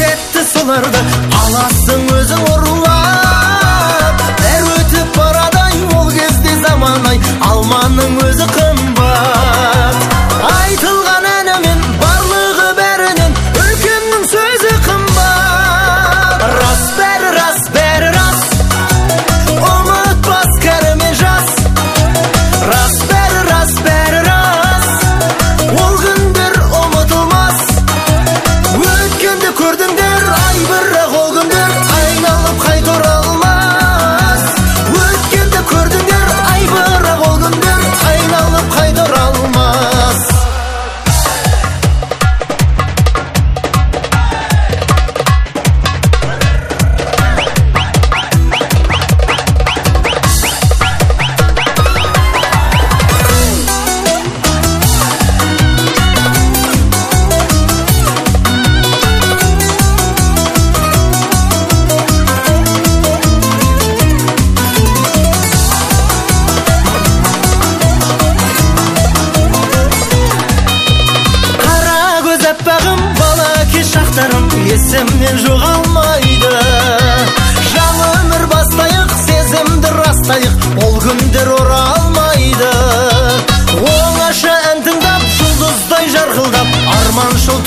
кетті соларды аласың өзің ұрлап. Бәрі өтіп барадай ол кезде заман-ай, алманың өзі қымбат. Айтылған әнімен барлығы бәрінен үлкеннің сөзі қымбат. Рас бәрі рас, бәрі рас, ұмытпас кәрі мен жас. Рас бәрі рас, бәрі рас, ол күндер ұмытылмас. Өткенді көрдіңдер, ай бірақ ол күндер айналып қайта оралмас. Өткенді көрдіңдер, ай бірақ ол күндер айналып қайта оралмас. Аппағым бала кеш шақтарым есімнен жоғалмайды. Жаңа өмір бастайық, сезімді растайық, ол күндер оралмайды. Оңаша ән тыңдап, жұлдыздай жарқылдап, арманшыл